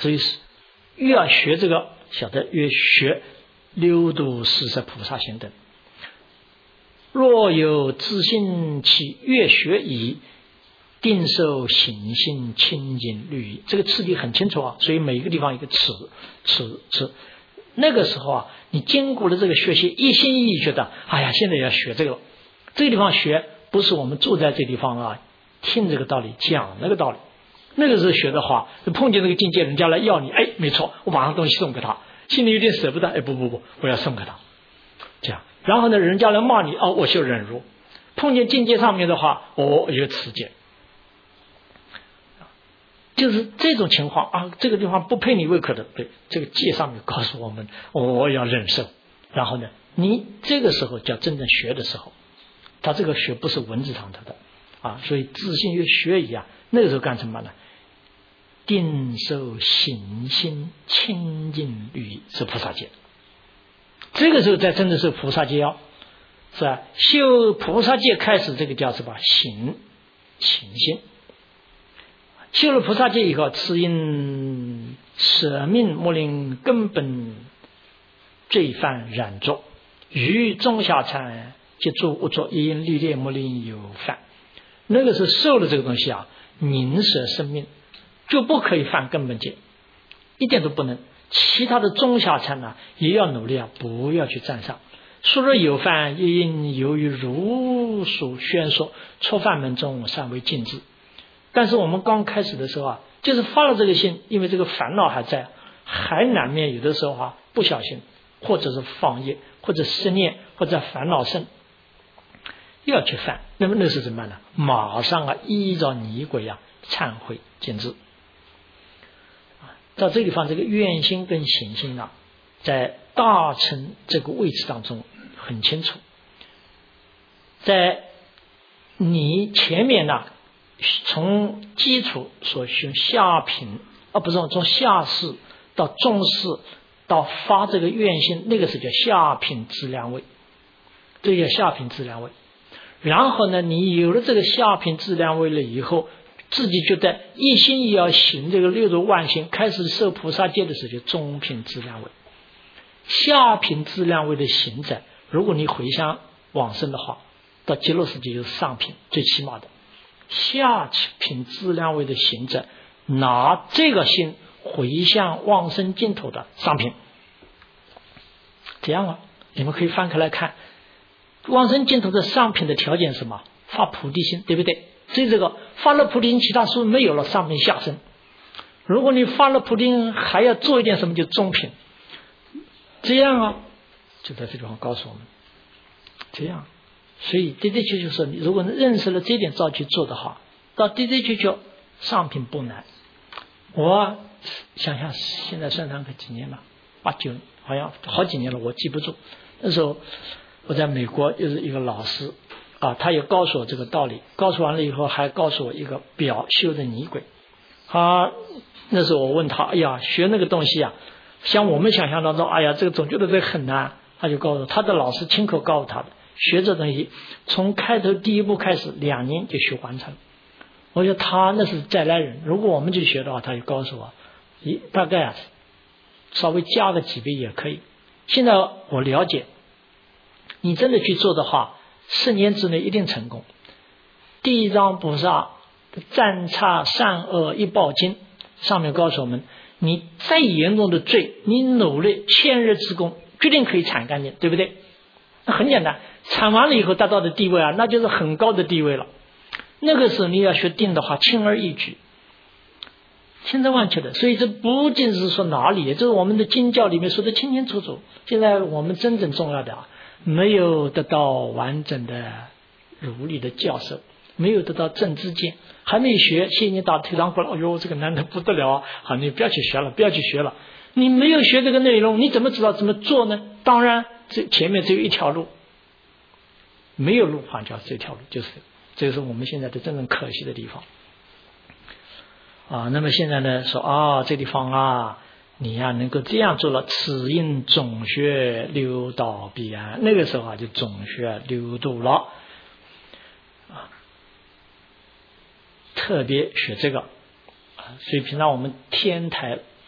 所以越要学这个，晓得越学六度四摄菩萨行等。若有自信其越学矣，定受行性清净律仪。这个次第很清楚啊，所以每一个地方一个此。那个时候啊，你经过了这个学习，一心一意觉得，哎呀，现在要学这个了。这个地方学，不是我们住在这地方啊，听这个道理，讲那个道理。那个时候学的话，碰见这个境界，人家来要你，哎，没错，我马上东西送给他，心里有点舍不得，哎，不，我要送给他，这样。然后呢，人家来骂你，哦，我就忍辱。碰见境界上面的话，我有持戒，就是这种情况啊，这个地方不配你胃口的，对，这个戒上面告诉我们，我要忍受。然后呢，你这个时候叫真正学的时候，他这个学不是文字上头的啊，所以自信越学一样，那个时候干什么呢？定受行心清净律仪，是菩萨戒。这个时候才真的是菩萨戒要，是吧？修菩萨戒开始，这个叫什么？行心。修了菩萨戒以后，此因舍命莫令根本罪犯染作，于中下禅即作无作，亦因历练莫令有犯。那个时候受了这个东西啊，宁舍生命，就不可以犯根本戒，一点都不能。其他的中下禅呢，也要努力啊，不要去沾上。说若有犯，亦因由于如所宣说，初犯门中尚未尽至。但是我们刚开始的时候啊，就是发了这个心，因为这个烦恼还在，还难免有的时候啊不小心，或者是放逸，或者失念，或者烦恼生，又要去犯。那么那是怎么办呢？马上啊依照仪轨啊忏悔减资。到这个地方，这个愿心跟行心啊，在大乘这个位置当中很清楚。在你前面呢，从基础所修下品，不是从下士到中士到发这个愿心，那个是叫下品资粮位，这叫下品资粮位。然后呢，你有了这个下品资粮位了以后，自己觉得一心也要行这个六度万行，开始受菩萨戒的时候，就中品资粮位。下品资粮位的行者，如果你回向往生的话，到极乐世界就是上品，最起码的。下品资粮位的行者，拿这个心回向往生净土的上品。这样啊，你们可以翻开来看，往生净土的上品的条件是什么？发菩提心，对不对？所以这个发了菩提心，其他书没有了，上品下生。如果你发了菩提心，还要做一点什么，就中品。这样啊，就在这地方告诉我们，这样。所以的的确确是，如果认识了这点照去做的话，到的的确确上品不难。我想想，现在算上个几年了，8、9，好像好几年了，我记不住。那时候我在美国，又是一个老师啊，他也告诉我这个道理，告诉完了以后，还告诉我一个表修的仪轨。那时候我问他，哎呀，学那个东西啊，像我们想象当中，哎呀，这个总觉得这个很难。他就告诉他的老师亲口告诉他的，学这东西从开头第一步开始2年就学完成。我觉得他那是再来人，如果我们去学的话，他就告诉我，大概啊稍微加个几倍也可以。现在我了解，你真的去做的话，4年之内一定成功。地藏菩萨赞忏善恶一报经上面告诉我们，你再严重的罪，你努力1000日之功，决定可以铲干净，对不对？那很简单，铲完了以后达到的地位啊，那就是很高的地位了。那个时候你要学定的话，轻而易举，千真万确的。所以这不仅是说哪里，这是我们的经教里面说的清清楚楚。现在我们真正重要的啊，没有得到完整的如理的教授，没有得到正知见，还没学，谢谢你打退堂鼓了，哎呦，这个难得不得了啊！好，你不要去学了，不要去学了。你没有学这个内容，你怎么知道怎么做呢？当然，这前面只有一条路，没有路好像这条路，就是这个是我们现在的真正可惜的地方啊。那么现在呢，说啊，这地方啊，你呀能够这样做了，此因总学六道彼岸，那个时候啊就总学六度了啊，特别学这个啊。所以平常我们天台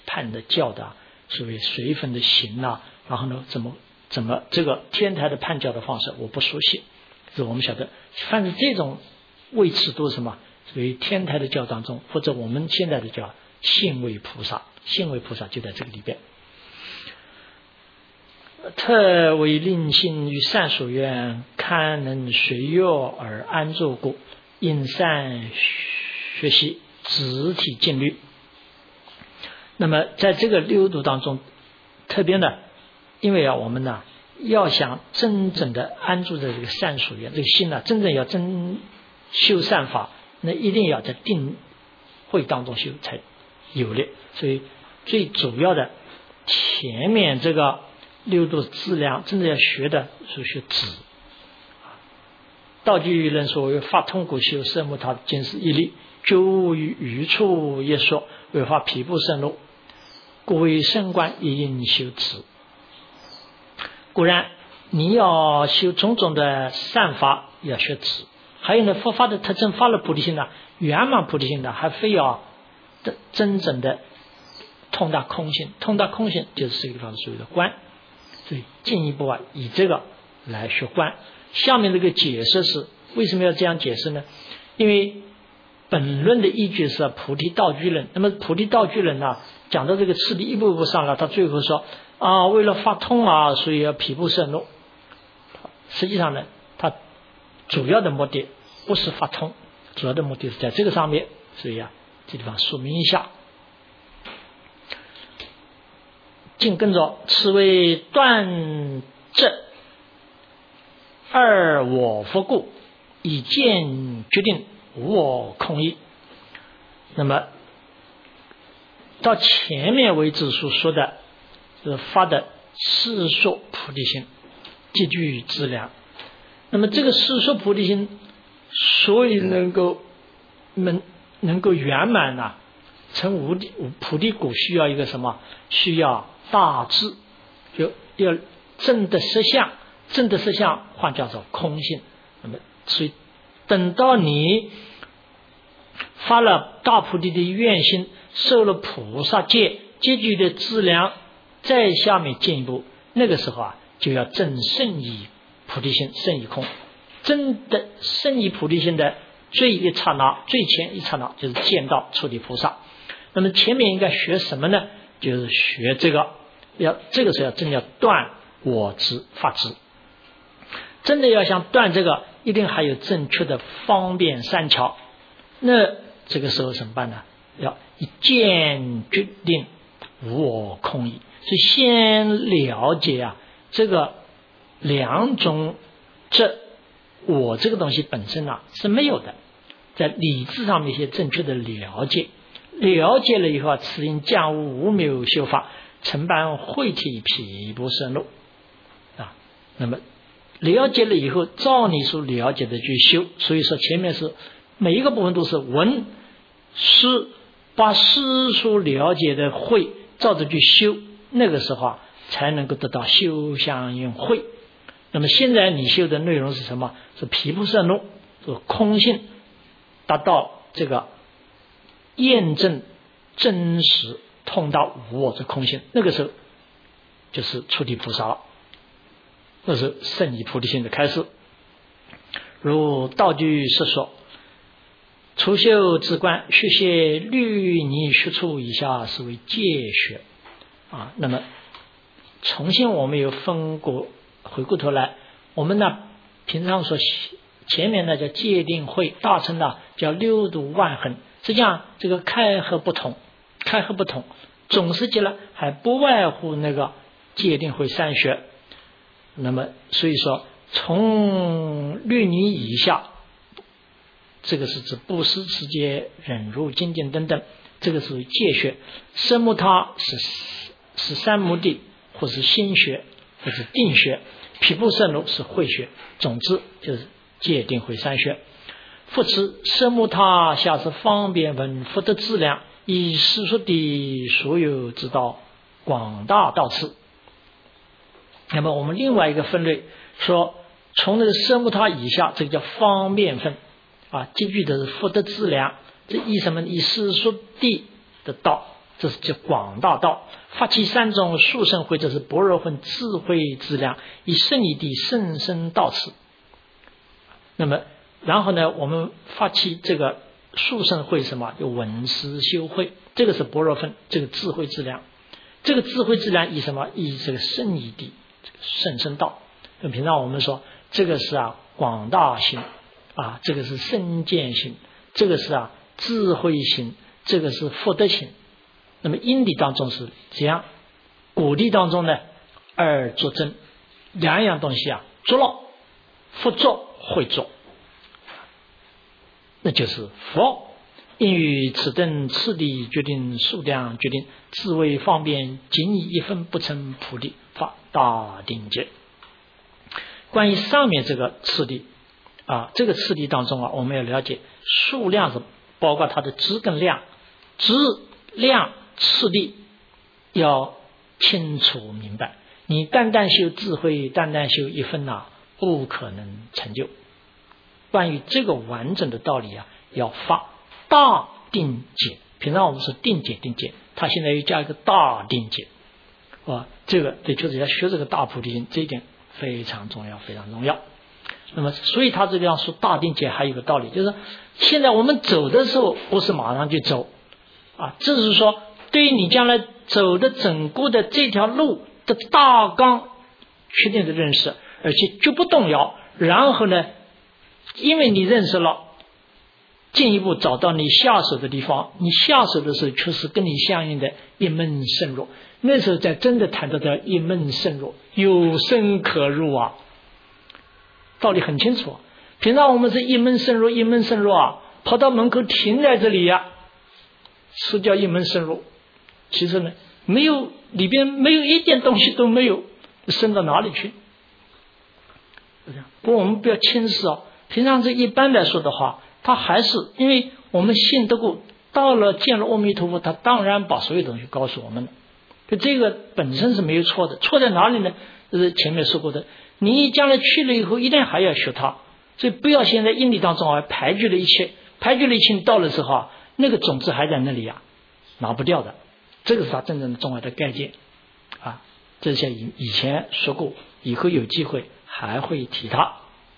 判的教的所谓随分的行啊，然后呢怎么这个天台的判教的方式我不熟悉，是我们晓得凡是这种位次都是什么属于天台的教当中，或者我们现在的叫信位菩萨，信位菩萨就在这个里边。特为令心于善所愿，堪能随乐而安住故，因善学习直体静虑。那么在这个六度当中，特别呢，因为我们呢要想真正的安住在这个善所愿，这个心呢真正要真修善法，那一定要在定慧当中修才有力。所以最主要的前面这个六度质量真的要学的是学止。道具人说为发通古修色目他今世一力，究于余处一说为发皮部圣路，故为圣观一应修止。果然你要修种种的善法要学止，还有呢佛法的特征，发了菩提心呢，圆满菩提心呢，还非要真正的通达空性，通达空性就是这个地方所谓的观。所以进一步以这个来学观。下面这个解释是为什么要这样解释呢？因为本论的依据是菩提道具论，那么菩提道具论呢讲到这个次第一步一步上来，他最后说为了发通所以要毗布摄怒。实际上呢他主要的目的不是发通，主要的目的是在这个上面，所以这地方说明一下。紧跟着此为断这二我佛故，以见决定无我空义。那么到前面为止所说的是发的世俗菩提心极具质量。那么这个世俗菩提心所以能够圆满成菩提果，需要一个什么？需要大智，就要证得实相，证得实相换叫做空性。那么所以等到你发了大菩提的愿心，受了菩萨戒极具的资粮，再下面进一步，那个时候就要证圣义菩提心，圣义空。真的圣义菩提心的最一刹那，最前一刹那就是见到初地菩萨。那么前面应该学什么呢？就是学这个，这个时候真的要断我执法执。真的要想断这个，一定还有正确的方便善巧。那这个时候怎么办呢？要一见决定无我空义。所以先了解这个两种，这我这个东西本身是没有的，在理智上面一些正确的了解。了解了以后此因降无谬修法，承办慧体毗布摄怒那么了解了以后照你所了解的去修。所以说前面是每一个部分都是闻思，把师所了解的慧照着去修，那个时候才能够得到修相应慧。那么现在你修的内容是什么？是毗布摄怒，是空性，达到这个验证真实通达无我之空性，那个时候就是初地菩萨了，那是圣义菩提心的开始。如道具是说，初修之观，学些律仪学处以下是为戒学那么重新我们有分过，回过头来，我们平常说前面叫戒定慧，大乘叫六度万恒。实际上这个开合不同，总是结了还不外乎那个戒定慧三学。那么所以说从律仪以下，这个是指布施持戒忍辱精进等等，这个是戒学。奢摩他是三摩地或是心学或是定学，毗布摄怒是慧学。总之就是戒定慧三学。复持奢摩他下是方便闻福德资粮，以世俗的所有之道广大到此。那么我们另外一个分类说，从那个奢摩他以下，这个叫方便分极具的是福德资粮。这以什么？以世俗地的道这是叫广大道。发起三种殊胜慧，这是般若分智慧之量，以胜义地甚深到此。那么然后呢，我们发起这个殊胜慧什么？就闻思修慧，这个是般若分，这个智慧之量。这个智慧之量以什么？以这个胜义地甚深道。平常我们说这个是广大心这个是深见心，这个是智慧心，这个是福德心。那么因地当中是这样，果地当中呢，二作真，两样东西作了，福作慧作，那就是佛。因于此等次第决定数量，决定智慧方便，仅以一分不成菩提发大定解。关于上面这个次第这个次第当中我们要了解数量是包括它的质跟量，质量次第要清楚明白。你单单修智慧，单单修一分不可能成就。关于这个完整的道理要发大定解。平常我们是定解，他现在又加一个大定解这个对，就是要学这个大菩提心，这一点非常重要，非常重要。那么所以他这个要说大定解还有一个道理，就是现在我们走的时候不是马上就走这是说对于你将来走的整个的这条路的大纲确定的认识，而且绝不动摇。然后呢，因为你认识了，进一步找到你下手的地方，你下手的时候确实跟你相应的一门深入，那时候才真的谈到的一门深入，有深可入道理很清楚。平常我们是一门深入跑到门口停在这里是叫一门深入，其实呢没有，里边没有一点东西都没有，深到哪里去？不过我们不要轻视平常这一般来说的话，他还是因为我们信得过，到了见了阿弥陀佛，他当然把所有东西告诉我们了。这个本身是没有错的，错在哪里呢？就是前面说过的，你将来去了以后一定还要学它，所以不要现在因地当中排拒了一切，你到了之后那个种子还在那里拿不掉的。这个是他真正的重要的概念这些以前说过，以后有机会还会提它。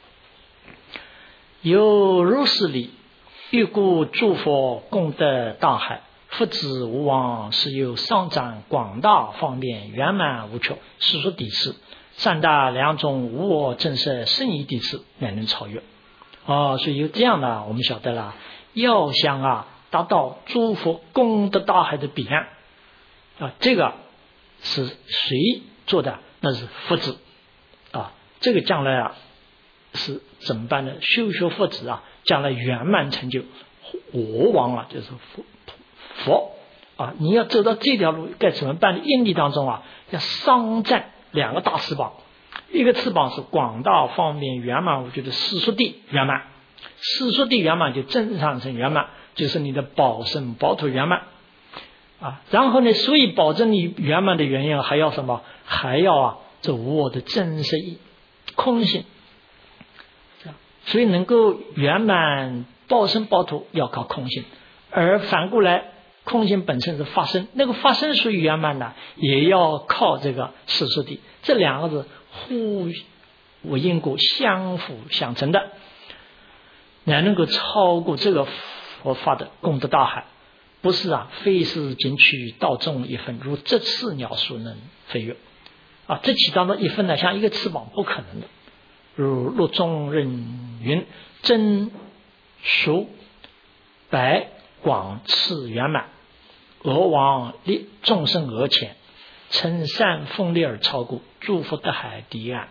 有如是理，欲故诸佛功德大海，福智无妄，是有上展广大方便圆满无缺，是说第四三大两种无我正色胜义第四乃能超越所以有这样的我们晓得了，要想达到诸佛功德大海的彼岸这个是谁做的？那是佛子这个将来是怎么办呢？修佛子将来圆满成就我王就是佛你要走到这条路该怎么办呢？因地当中要上赞两个大翅膀，一个翅膀是广大方便圆满无缺的世俗地圆满，世俗地圆满就真上乘圆满，就是你的保身保土圆满然后呢，所以保证你圆满的原因还要什么？还要这无我的真实义空性。所以能够圆满报身报土要靠空性，而反过来空性本身是发生，那个发生属于圆满的，也要靠这个世俗地。这两个是互为因果，相辅相成的，乃能够超过这个佛法的功德大海。不是非是仅取道中一分，如这次鸟数能飞跃这其当中一分呢，像一个翅膀不可能的。如陆中人云：真熟白广次圆满，俄王立众生额前，称善锋利而超过诸佛的海堤岸。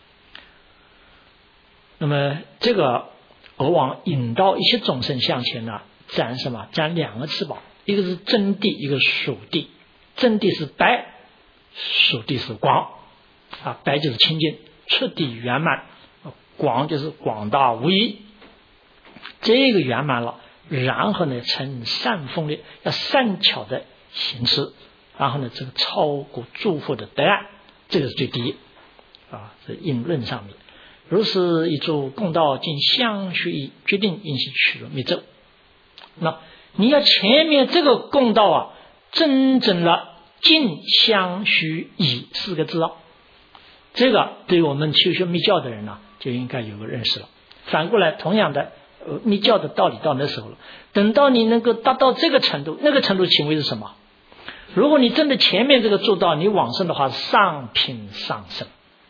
那么这个俄王引导一些众生向前展什么？展两个翅膀，一个是真谛，一个属谛。真谛是白，属谛是广白就是清净彻底圆满，广就是广大无异。这个圆满了，然后呢成善锋利，要善巧的行持，然后呢这个超过诸佛的德岸，这个是最低这应论上面。如是一诸共道经相续义，决定因其取入密咒。那你要前面这个共道真正了静相须以4个字啊，这个对我们修学密教的人呢，就应该有个认识了。反过来，同样的密教的道理到那时候了，等到你能够达到这个程度，那个程度行为是什么？如果你真的前面这个做到，你往生的话，上品上生。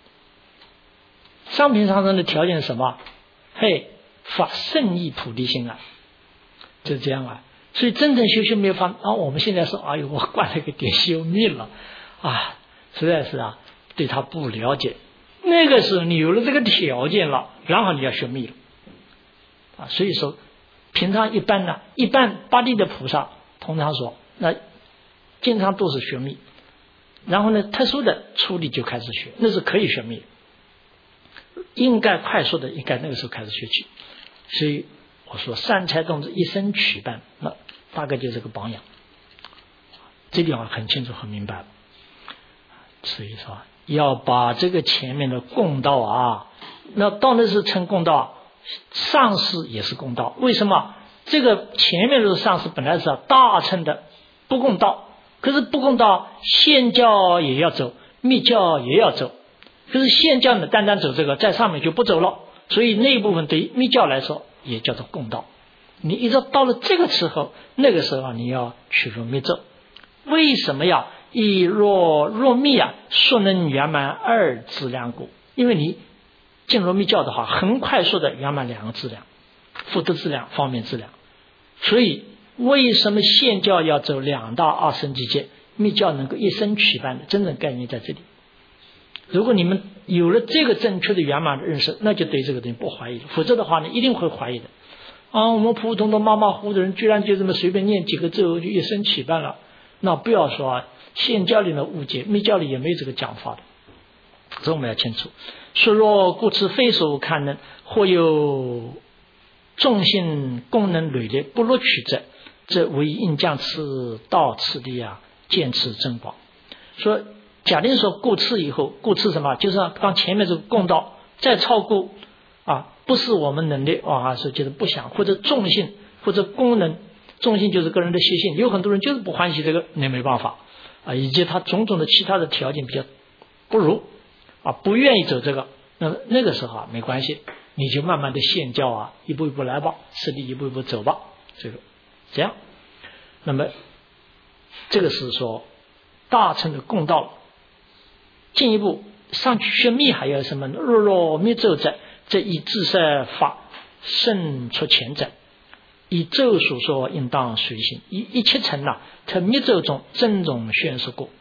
上品上生的条件是什么？嘿，发圣意菩提心啊，就这样啊。所以真正修密法啊，我们现在说，哎呦，我灌了个点修密了啊，实在是啊，对他不了解。那个时候你有了这个条件了，然后你要学密了啊。所以说，平常一般八地的菩萨通常说，那经常都是学密，然后呢，特殊的初地就开始学，那是可以学密，应该快速的，应该那个时候开始学起。所以我说善财童子一生取伴，那大概就是个榜样，这地方很清楚很明白了。所以说要把这个前面的共道啊，那到那时成共道，上师也是共道。为什么？这个前面的上师本来是大乘的不共道，可是不共道现教也要走，密教也要走，可是现教呢单单走这个，在上面就不走了，所以那一部分对于密教来说也叫做共道。你一直到了这个时候，那个时候你要取入密咒。为什么呀？以若密啊，速能圆满2资粮故。因为你进入密教的话，很快速的圆满2个资粮，福德资粮、方便资粮。所以为什么现教要走2大2生集结，密教能够一生取伴的真正概念在这里。如果你们有了这个正确的圆满的认识，那就对这个东西不怀疑了，否则的话呢，一定会怀疑的。我们普通的马马虎虎的人，居然就这么随便念几个咒就一生起伴了，那不要说现教里的误解，密教里也没有这个讲法的，这我们要清楚。说若故此非所堪能，或有众性功能累劣不录取者，则为应将此道次第啊，见此增广。说假定说故次以后，故次什么？就是刚前面这个共道再超过啊，不是我们能力是觉得不想，或者众性或者功能，众性就是个人的习性，有很多人就是不欢喜这个，那没办法啊，以及他种种的其他的条件比较不如不愿意走这个，那个时候没关系，你就慢慢的现教一步一步来吧，实地一步一步走吧，这样。那么这个是说大乘的共道。进一步上去学密还有什么？若密咒者，则以自设法胜出前者，以咒所说应当随行。一切层特密咒中真种宣示过。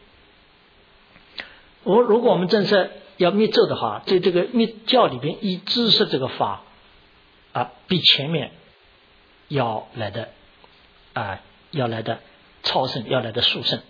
如果我们正式要密咒的话，在这个密教里边，以知识这个法比前面要来的超胜，要来的殊胜，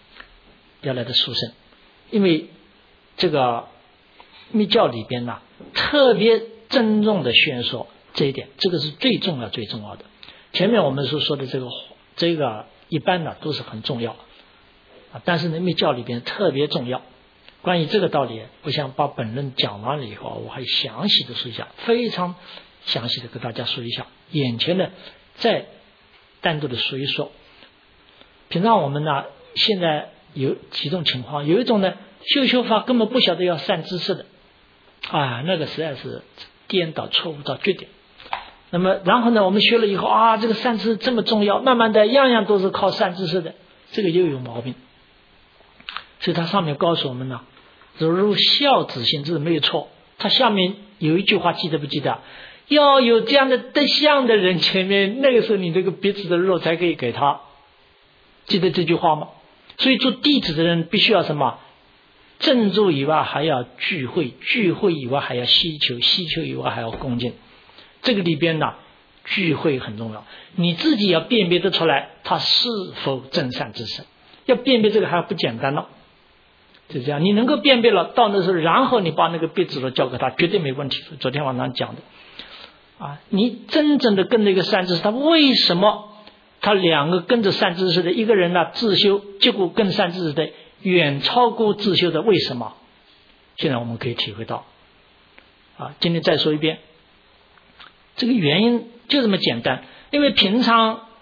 因为这个密教里边特别郑重的宣说这一点，这个是最重要的。前面我们所说的这个一般都是很重要但是呢，密教里边特别重要。关于这个道理，我想把本论讲完了以后，我还详细的说一下，非常详细的跟大家说一下。眼前呢，再单独的说一说。平常我们现在有几种情况，有一种呢，修法根本不晓得要善知识的那个实在是颠倒错误到绝点。那么然后呢，我们学了以后这个善知识这么重要，慢慢的样样都是靠善知识的，这个又有毛病。所以他上面告诉我们如孝子行，这是没有错。他下面有一句话记得不记得？要有这样的德相的人，前面那个时候你这个鼻子的肉才可以给他，记得这句话吗？所以做弟子的人必须要什么？正住以外还要聚会，聚会以外还要希求，希求以外还要恭敬。这个里边聚会很重要，你自己要辨别得出来他是否真善知识，要辨别这个还不简单了。就这样，你能够辨别了，到那时候，然后你把那个鼻子交给他，绝对没问题。昨天晚上讲的你真正的跟那个善知识，他为什么他两个跟着善知识的，一个人自修，结果跟善知识的远超过自修的，为什么？现在我们可以体会到今天再说一遍，这个原因就这么简单。因为平常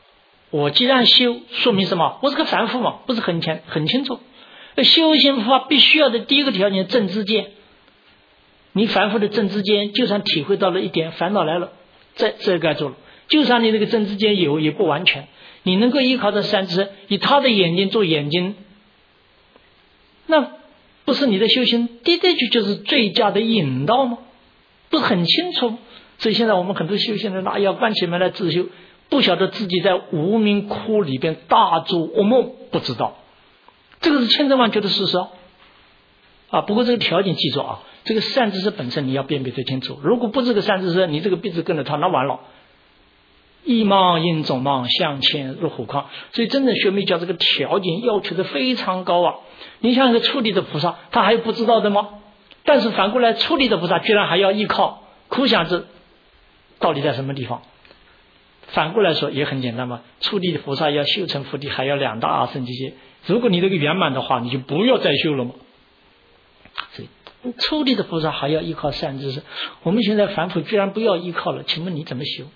我既然修，说明什么？我是个凡夫嘛，不是很清楚。修行佛法必须要的第一个条件，正知见。你凡夫的正知见，就算体会到了一点烦恼来了，这该做了。就算你这个正知见有，也不完全。你能够依靠着善知识，以他的眼睛做眼睛，那不是你的修行的确就是最佳的引导吗？不是很清楚吗？所以现在我们很多修行人要关起门来自修，不晓得自己在无明窟里边大做噩梦，不知道，这个是千真万确的事实啊。不过这个条件记住啊，这个善知识本身你要辨别得清楚，如果不是个善知识，你这个鼻子跟着他，那完了，一忙应总忙，向前入虎坑。所以真正学密教这个条件要求的非常高啊。你像一个出离的菩萨，他还有不知道的吗？但是反过来，出离的菩萨居然还要依靠，苦想着到底在什么地方。反过来说也很简单嘛，出离的菩萨要修成佛地，还要2大阿僧祇劫。如果你这个圆满的话，你就不要再修了嘛。所以出离的菩萨还要依靠善知识，我们现在凡夫居然不要依靠了，请问你怎么修？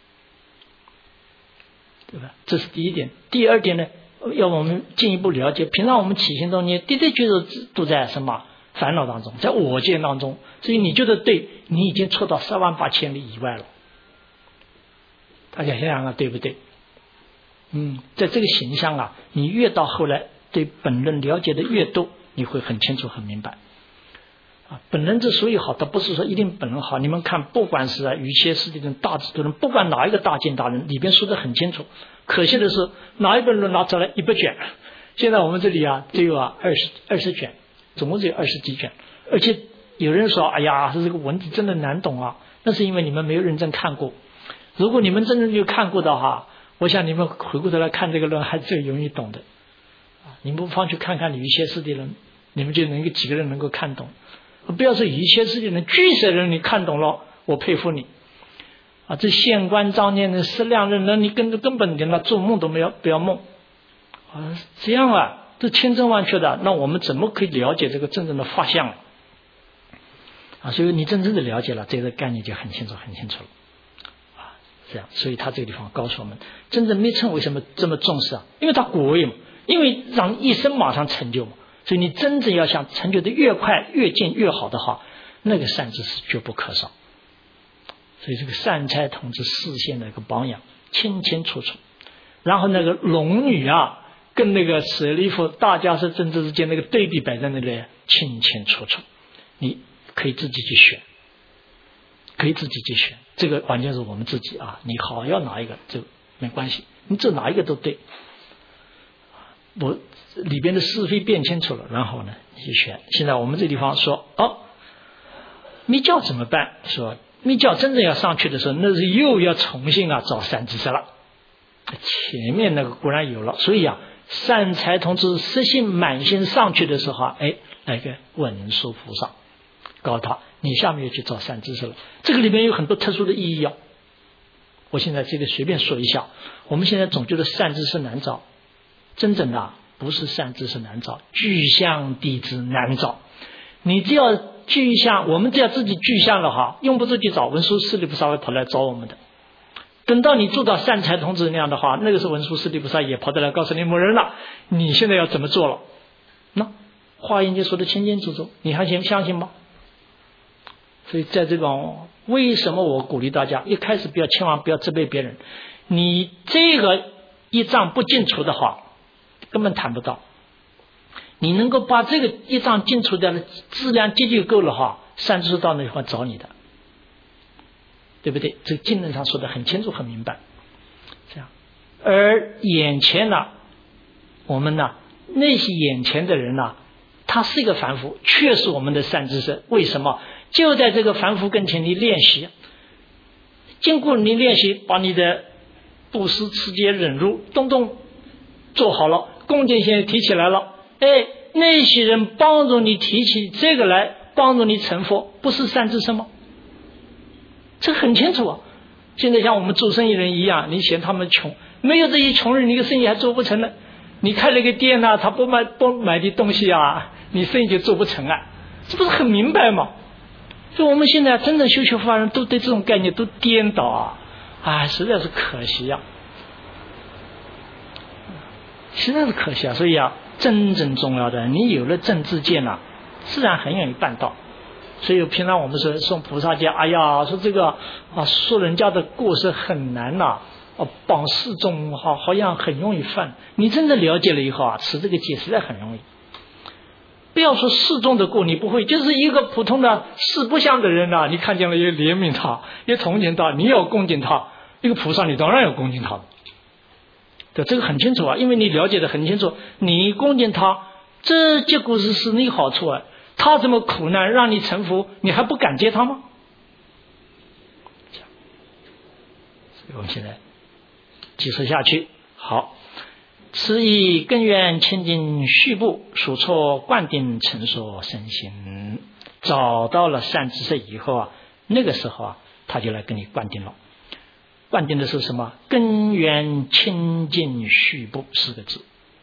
对吧？这是第一点。第二点呢，要我们进一步了解，平常我们起心动念的确就是都在什么烦恼当中，在我见当中，所以你觉得对，你已经错到48000里以外了。大家想想看对不对？在这个形象啊，你越到后来对本人了解的越多，你会很清楚很明白啊。本人之所以好，它不是说一定本人好。你们看，不管是瑜伽师的人、大智度人，不管哪一个大见大人，里边说的很清楚。可惜的是，哪一本论拿出来100卷，现在我们这里啊只有20卷，总共只有20几卷。而且有人说，哎呀，这个文字真的难懂啊，那是因为你们没有认真看过。如果你们真正就看过的话，我想你们回过头来看这个论还是最容易懂的啊！你们不妨去看看瑜伽师的人，你们就能够几个人能够看懂。不要说瑜伽师的人，俱舍人你看懂了，我佩服你啊！这县官张念的思量人，那你根本连那做梦都不要梦啊！这样啊，这千真万确的，那我们怎么可以了解这个真正的法相啊？所以你真正的了解了，这个概念就很清楚了。这样，所以他这个地方告诉我们，真正密乘为什么这么重视啊？因为他果位嘛，因为让一生马上成就嘛。所以你真正要想成就的越快、越近、越好的话，那个善知识绝不可少。所以这个善财童子示现的一个榜样，清清楚楚。然后那个龙女啊，跟那个舍利弗大迦叶真知之间那个对比摆在那里，清清楚楚。你可以自己去选。这个完全是我们自己啊，你好要哪一个就没关系，你这哪一个都对。我里边的是非辨清楚了，然后呢你去选。现在我们这地方说密教怎么办？说密教真正要上去的时候，那是又要重新找善知识了。前面那个固然有了，所以善财童子实性满心上去的时候来个文殊菩萨告诉他，你下面要去找善知识了。这个里面有很多特殊的意义我现在这个随便说一下。我们现在总觉得善知识难找，真正的不是善知识难找，具象弟子难找。你只要具象，我们只要自己具象了用不着去找，文殊师利菩萨会跑来找我们的。等到你做到善财童子那样的话，那个时候文殊师利菩萨也跑得来告诉你某人了，你现在要怎么做了。那华严经说的清清楚楚，你还相信吗？所以在这种，为什么我鼓励大家一开始千万不要责备别人，你这个一障不尽除的话根本谈不到。你能够把这个一障尽除掉的质量积就够了善知识到那地方找你的，对不对？这个经论上说的很清楚很明白。这样，而眼前我们那些眼前的人他是一个凡夫，却是我们的善知识。为什么？就在这个凡夫跟前你练习，经过你练习，把你的布施、持戒、忍辱东做好了，恭敬心提起来了，那些人帮助你提起这个来，帮助你成佛，不是善知识吗？这很清楚现在像我们做生意人一样，你嫌他们穷，没有这些穷人，你的生意还做不成呢。你开了个店他不买的东西你生意就做不成这不是很明白吗？所以我们现在真正修学佛法人都对这种概念都颠倒实在是可惜实在是可惜啊。所以啊，真正重要的，你有了正知见啊，自然很容易办到。所以平常我们说送菩萨戒，哎呀，说这个啊，说人家的过失很难呐，榜示众好像很容易犯。你真的了解了以后啊，持这个戒实在很容易。不要说示众的过你不会，就是一个普通的视不相的人呐，你看见了也怜悯他，也同情他，你要恭敬他。一个菩萨你当然要恭敬他，对，这个很清楚啊，因为你了解的很清楚，你恭敬他，这结果是你好处啊。他这么苦难让你臣服，你还不感激他吗？所以我们现在继续下去。好，此以根源清净续布，数错灌顶成所身心。找到了善知识以后啊，那个时候啊，他就来跟你灌顶了。灌顶的是什么？根源清净续布4个字。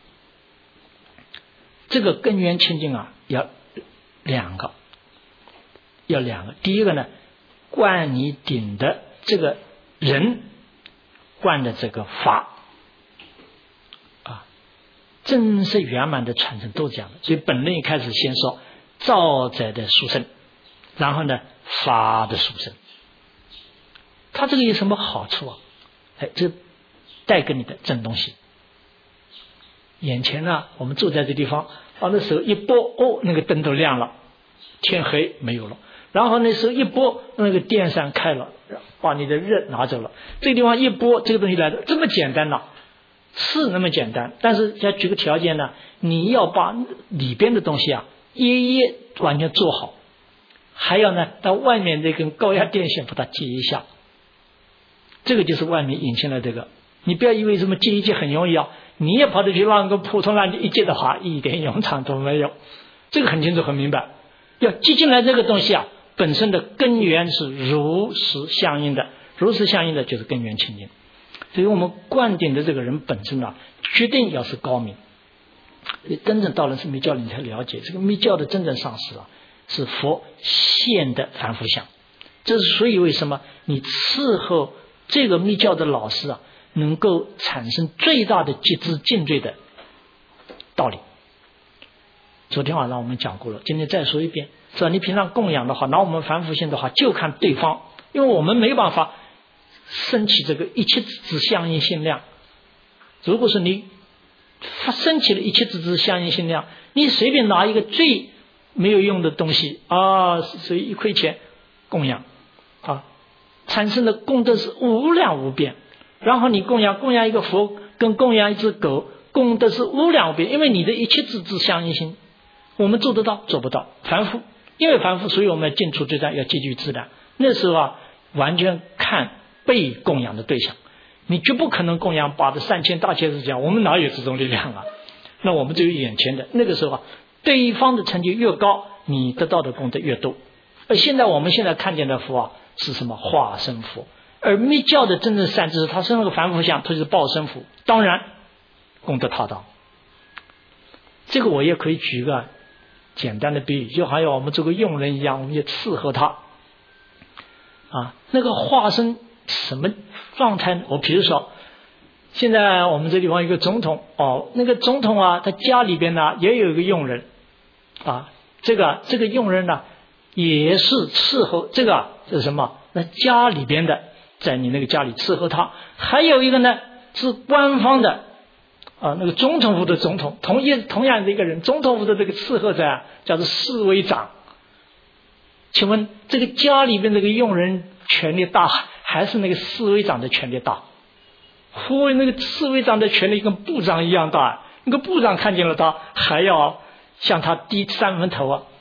这个根源清净啊，要两个。第一个呢，灌你顶的这个人，灌的这个法啊，真实圆满的传承都这样的。所以本论一开始先说造者的殊胜，然后呢法的殊胜。他这个有什么好处啊？这带给你的真东西。眼前呢，我们坐在这地方，那时候一拨，那个灯都亮了，天黑没有了。然后那时候一拨，那个电扇开了，把你的热拿走了。这个地方一拨，这个东西来的这么简单了，是那么简单。但是要举个条件呢，你要把里边的东西啊一完全做好，还要呢到外面这根高压电线把它接一下。这个就是外面引进来这个，你不要以为什么接一接很容易啊，你也跑得去让个普通垃圾一接的话，一点用场都没有。这个很清楚很明白，要接进来这个东西啊，本身的根源是如实相应的，如实相应的就是根源清净。所以我们灌顶的这个人本身啊，决定要是高明。真正到了是密教你才了解，这个密教的真正上师啊，是佛现的凡夫相。这是所以为什么你伺候这个密教的老师啊，能够产生最大的极致尽罪的道理。昨天晚上我们讲过了，今天再说一遍，是吧？你平常供养的话，拿我们凡夫性的话，就看对方，因为我们没办法升起这个一切之相应性量。如果是你升起了一切之相应性量，你随便拿一个最没有用的东西啊，所以一块钱供养啊，产生的功德是无量无边。然后你供养一个佛，跟供养一只狗，功德是无量无边，因为你的一切之相应性，我们做得到做不到？凡夫，因为凡夫，所以我们要尽除罪障，要积聚自然。那时候啊，完全看被供养的对象，你绝不可能供养把这3000大千世界，我们哪有这种力量啊？那我们只有眼前的。那个时候啊，对方的成就越高，你得到的功德越多。而我们现在看见的佛啊，是什么？化身佛。而密教的真正善知识，他生了个凡夫相，他就是报身佛，当然功德塔当。这个我也可以举一个简单的比喻，就好像我们这个佣人一样，我们也伺候他啊。那个化身什么状态呢？我比如说，现在我们这地方有个总统那个总统啊，他家里边呢也有一个佣人啊，这个佣人呢也是伺候这是什么？那家里边的。在你那个家里伺候他，还有一个呢是官方的那个总统府的总统，同样的一个人，总统府的这个伺候者叫做侍卫长。请问这个家里边这个佣人权力大，还是那个侍卫长的权力大？那个侍卫长的权力跟部长一样大，那个部长看见了他，还要向他低3分头